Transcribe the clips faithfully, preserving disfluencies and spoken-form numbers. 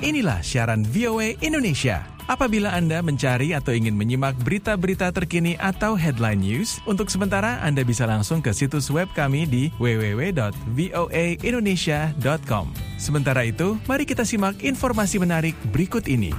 Inilah siaran V O A Indonesia. Apabila Anda mencari atau ingin menyimak berita-berita terkini atau headline news, untuk sementara Anda bisa langsung ke situs web kami di w w w dot voa indonesia dot com. Sementara itu, mari kita simak informasi menarik berikut ini.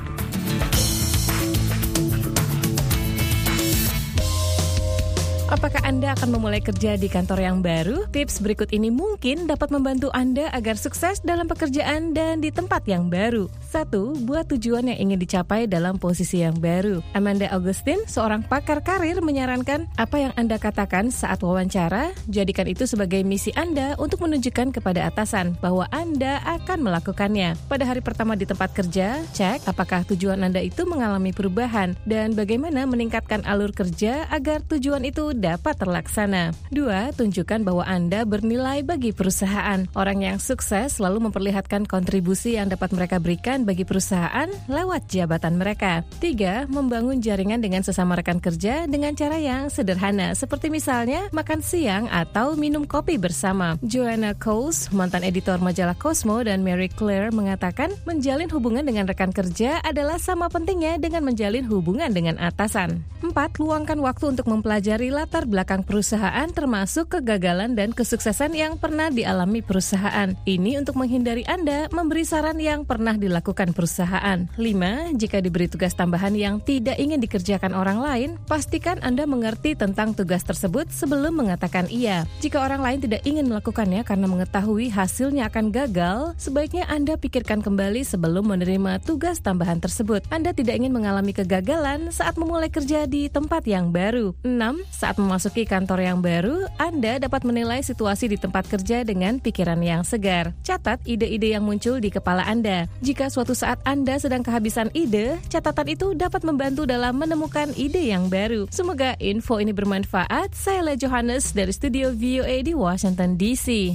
Apakah Anda akan memulai kerja di kantor yang baru? Tips berikut ini mungkin dapat membantu Anda agar sukses dalam pekerjaan dan di tempat yang baru. Satu, buat tujuan yang ingin dicapai dalam posisi yang baru. Amanda Augustine, seorang pakar karir, menyarankan apa yang Anda katakan saat wawancara, jadikan itu sebagai misi Anda untuk menunjukkan kepada atasan bahwa Anda akan melakukannya. Pada hari pertama di tempat kerja, cek apakah tujuan Anda itu mengalami perubahan dan bagaimana meningkatkan alur kerja agar tujuan itu dapat terlaksana. Dua, tunjukkan bahwa Anda bernilai bagi perusahaan. Orang yang sukses selalu memperlihatkan kontribusi yang dapat mereka berikan bagi perusahaan lewat jabatan mereka. Tiga, membangun jaringan dengan sesama rekan kerja dengan cara yang sederhana, seperti misalnya makan siang atau minum kopi bersama. Joanna Coles, mantan editor majalah Cosmo, dan Mary Claire mengatakan menjalin hubungan dengan rekan kerja adalah sama pentingnya dengan menjalin hubungan dengan atasan. Empat, luangkan waktu untuk mempelajari latar belakang perusahaan termasuk kegagalan dan kesuksesan yang pernah dialami perusahaan. Ini untuk menghindari Anda memberi saran yang pernah dilakukan perusahaan. Lima, jika diberi tugas tambahan yang tidak ingin dikerjakan orang lain, pastikan Anda mengerti tentang tugas tersebut sebelum mengatakan iya. Jika orang lain tidak ingin melakukannya karena mengetahui hasilnya akan gagal, sebaiknya Anda pikirkan kembali sebelum menerima tugas tambahan tersebut. Anda tidak ingin mengalami kegagalan saat memulai kerja di tempat yang baru. Enam, saat memasuki kantor yang baru, Anda dapat menilai situasi di tempat kerja dengan pikiran yang segar. Catat ide-ide yang muncul di kepala Anda. Jika suatu saat Anda sedang kehabisan ide, catatan itu dapat membantu dalam menemukan ide yang baru. Semoga info ini bermanfaat. Saya Le Johannes dari studio V O A di Washington D C.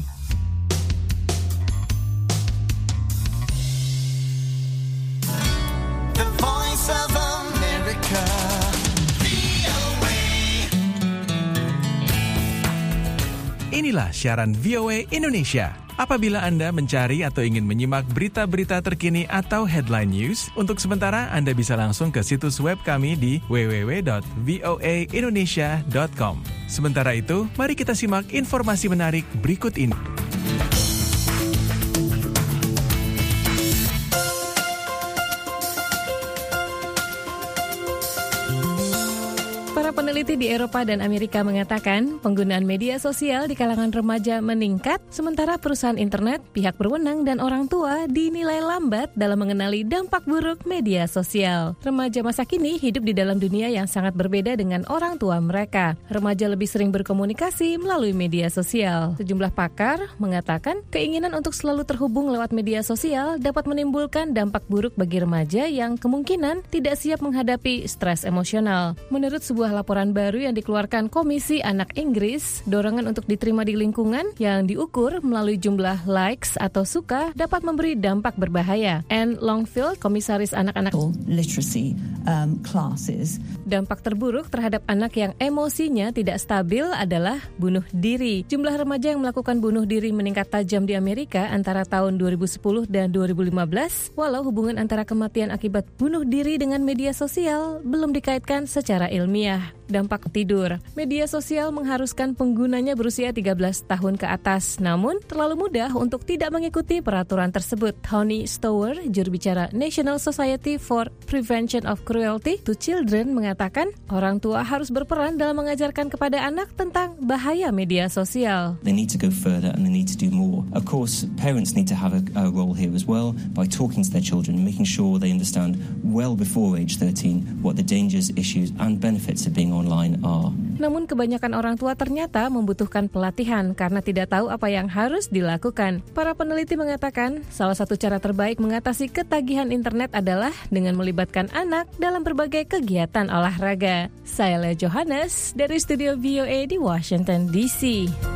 The Voice of America. Inilah siaran V O A Indonesia. Apabila Anda mencari atau ingin menyimak berita-berita terkini atau headline news, untuk sementara Anda bisa langsung ke situs web kami di w w w dot voa indonesia dot com. Sementara itu, mari kita simak informasi menarik berikut ini. Peneliti di Eropa dan Amerika mengatakan penggunaan media sosial di kalangan remaja meningkat, sementara perusahaan internet, pihak berwenang, dan orang tua dinilai lambat dalam mengenali dampak buruk media sosial. Remaja masa kini hidup di dalam dunia yang sangat berbeda dengan orang tua mereka. Remaja lebih sering berkomunikasi melalui media sosial. Sejumlah pakar mengatakan keinginan untuk selalu terhubung lewat media sosial dapat menimbulkan dampak buruk bagi remaja yang kemungkinan tidak siap menghadapi stres emosional. Menurut sebuah laporan baru yang dikeluarkan Komisi Anak Inggris, dorongan untuk diterima di lingkungan yang diukur melalui jumlah likes atau suka dapat memberi dampak berbahaya. Anne Longfield, komisaris anak-anak literacy um, classes. Dampak terburuk terhadap anak yang emosinya tidak stabil adalah bunuh diri. Jumlah remaja yang melakukan bunuh diri meningkat tajam di Amerika antara tahun dua ribu sepuluh dan dua ribu lima belas, walau hubungan antara kematian akibat bunuh diri dengan media sosial belum dikaitkan secara ilmiah. Dampak tidur. Media sosial mengharuskan penggunanya berusia tiga belas tahun ke atas, namun terlalu mudah untuk tidak mengikuti peraturan tersebut. Tony Stower, juru bicara National Society for Prevention of Cruelty to Children, mengatakan orang tua harus berperan dalam mengajarkan kepada anak tentang bahaya media sosial. They need to go further and they need to do more. Of course, parents need to have a, a role here as well by talking to their children, making sure they understand well before age thirteen what the dangers, issues and benefits of being online are. Namun kebanyakan orang tua ternyata membutuhkan pelatihan karena tidak tahu apa yang harus dilakukan. Para peneliti mengatakan salah satu cara terbaik mengatasi ketagihan internet adalah dengan melibatkan anak dalam berbagai kegiatan olahraga. Saya Le Johannes dari studio V O A di Washington D C.